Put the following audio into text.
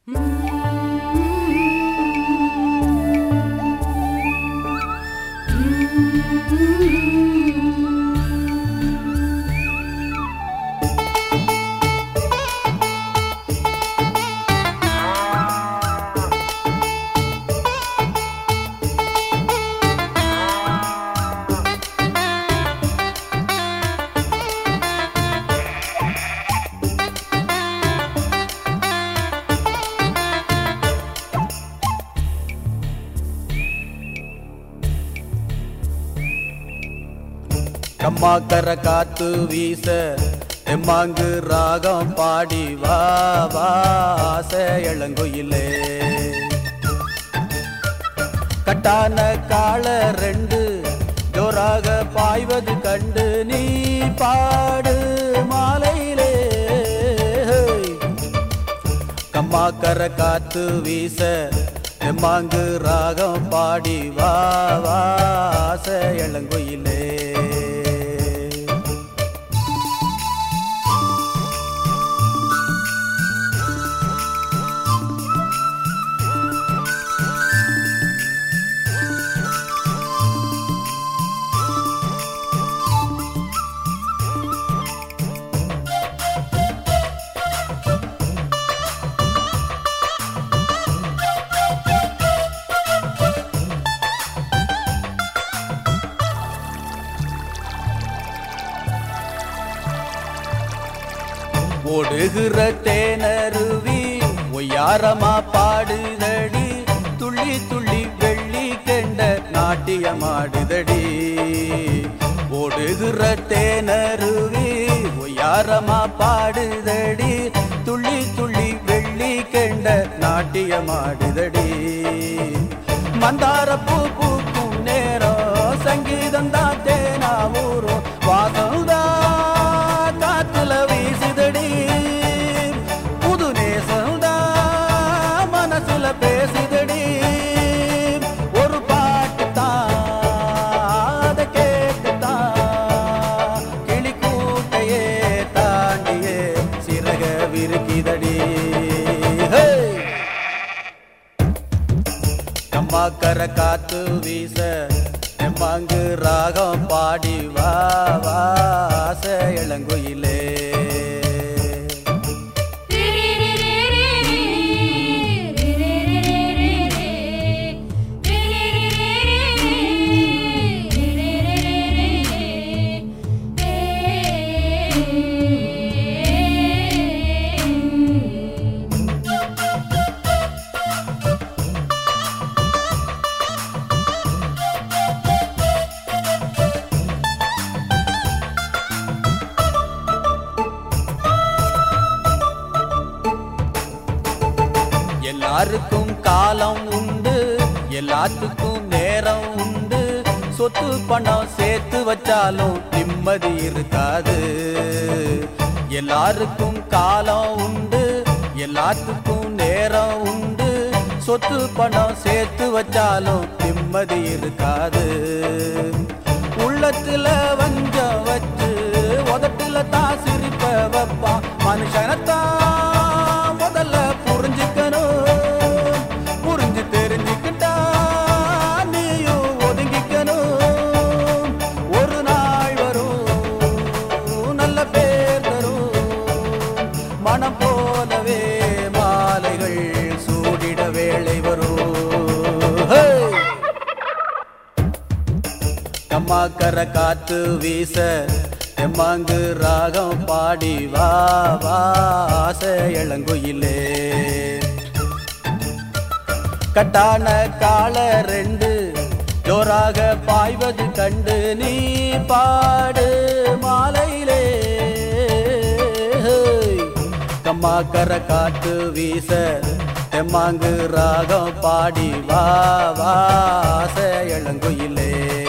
கம்மாக்கர காத்து வீச எம்மாங்கு ராகம் பாடி வா வா ஆசை இளங்குயிலே. கட்டான கால ரெண்டு ஜோராக பாய்வது கண்டு நீ பாடு மாலையிலே. கம்மாக்கர காத்து வீச எம்மாங்கு ராகம் பாடி வா வா ஆசை இளங்குயிலே. ஓடுகிற தேனருவி ஒய்யாரமா பாடுதடி, துள்ளி துள்ளி வெள்ளி கெண்ட நாட்டியமாடுதடி. ஓடுகிற தேனருவி ஒய்யாரமா பாடுதடி, துள்ளி துள்ளி வெள்ளி கெண்ட நாட்டியமாடுதடி. மந்தார பூ பூக்கும் நேரம் சங்கீதம் தான் தேனா ஊரும் வாசந்தா காத்துல வீசுதடி. புது நேசந்தா மனசுல பேசுதடி. ஒரு பாட்டு தான் அதை கேட்டுத்தான் கிளி கூட்டையே தாண்டியே சிறக விருக்கிதடி. கம்மாக்கர காத்து வீச எம்மாங்கு ராகம் பாடி வா வா ஆசை இளங்குயிலே. எல்லாருக்கும் காலம் உண்டு, எல்லாத்துக்கும் நேரம் உண்டு. சொத்து பணம் சேர்த்து வச்சாலும் நிம்மதி இருக்காது. எல்லாருக்கும் காலம் உண்டு, எல்லாத்துக்கும் நேரம் உண்டு. சொத்து பணம் சேர்த்து வச்சாலும் நிம்மதி இருக்காது. உள்ளத்துல வஞ்சம் வச்சு உதட்டுல தான் சிரிப்ப வைப்பான். மனுஷனத்தான் முதல்ல புரிஞ்சுக்கணும், புரிஞ்சு தெரிஞ்சுக்கிட்டா நீயும் ஒதுங்கிக்கணும். ஒரு நாள் வரும் நல்ல பேர் தரும், மனம் போலவே மாலைகள் சூடிட வேளை வரும். கம்மாக்கர காத்து வீச எம்மாங்கு ராகம் பாடி வா வா ஆசை இளங்குயிலே. கட்டான கால ரெண்டு ஜோராக பாய்வது கண்டு நீ பாடு மாலையிலே. கம்மாக்கர காத்து வீச எம்மாங்கு ராகம் பாடி வா வா ஆசை இளங்குயிலே.